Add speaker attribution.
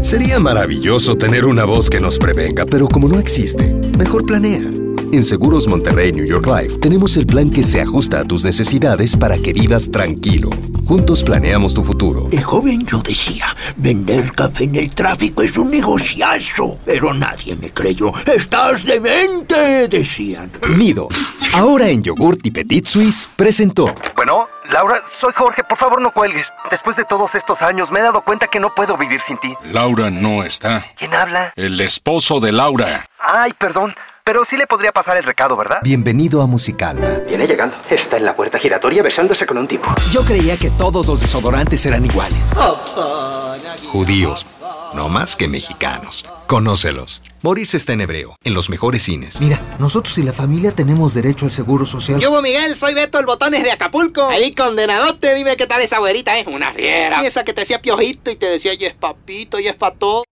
Speaker 1: Sería maravilloso tener una voz que nos prevenga, pero como no existe, mejor planea. En Seguros Monterrey New York Life tenemos el plan que se ajusta a tus necesidades para que vivas tranquilo. Juntos planeamos tu futuro.
Speaker 2: De joven yo decía, vender café en el tráfico es un negociazo, pero nadie me creyó. ¡Estás demente!, decían.
Speaker 1: Nido, ahora en Yogurt y Petit Suisse, presentó.
Speaker 3: Bueno, Laura, soy Jorge, por favor no cuelgues. Después de todos estos años me he dado cuenta que no puedo vivir sin ti.
Speaker 4: Laura no está.
Speaker 3: ¿Quién habla?
Speaker 4: El esposo de Laura.
Speaker 3: Ay, perdón, pero sí le podría pasar el recado, ¿verdad?
Speaker 1: Bienvenido a Musicalma.
Speaker 5: Viene llegando. Está en la puerta giratoria besándose con un tipo.
Speaker 1: Yo creía que todos los desodorantes eran iguales. Judíos, no más que mexicanos. Conócelos. Morirse está en hebreo, en los mejores cines.
Speaker 6: Mira, nosotros y la familia tenemos derecho al seguro social.
Speaker 7: ¿Qué hubo, Miguel? Soy Beto, el Botones de Acapulco. Ahí, condenadote, dime qué tal esa güerita, ¿eh? Una fiera. Y esa que te decía piojito y te decía, y es papito, y es pa' todo.